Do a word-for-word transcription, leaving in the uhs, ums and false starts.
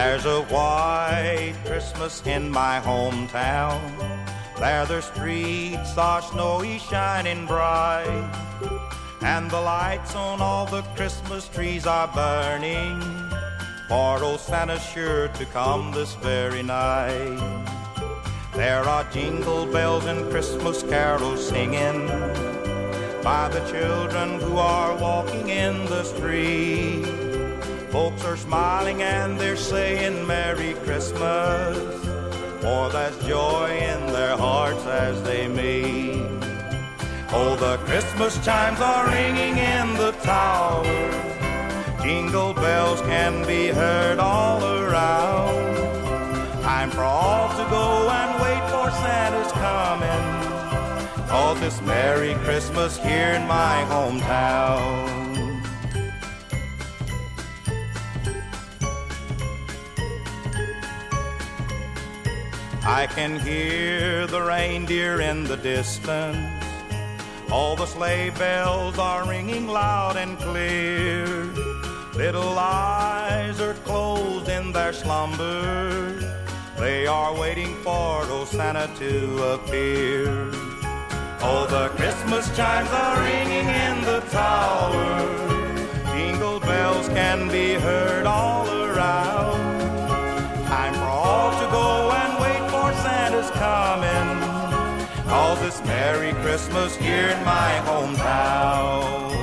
There's a white Christmas in my hometown. There the streets are snowy, shining bright, and the lights on all the Christmas trees are burning, for old Santa's sure to come this very night. There are jingle bells and Christmas carols singing by the children who are walking in the street. Folks are smiling and they're saying Merry Christmas, for there's joy in their hearts as they meet. Oh, the Christmas chimes are ringing in the tower. Jingle bells can be heard all around. Time for all to go and wait for Santa's coming, 'cause it's Merry Christmas here in my hometown. I can hear the reindeer in the distance. All the sleigh bells are ringing loud and clear. Little eyes are closed in their slumber. They are waiting for old Santa to appear. Oh, the Christmas chimes are ringing in the tower. Jingle bells can be heard all around. Time for all to go and wait for Santa's coming, 'cause it's Merry Christmas here in my hometown.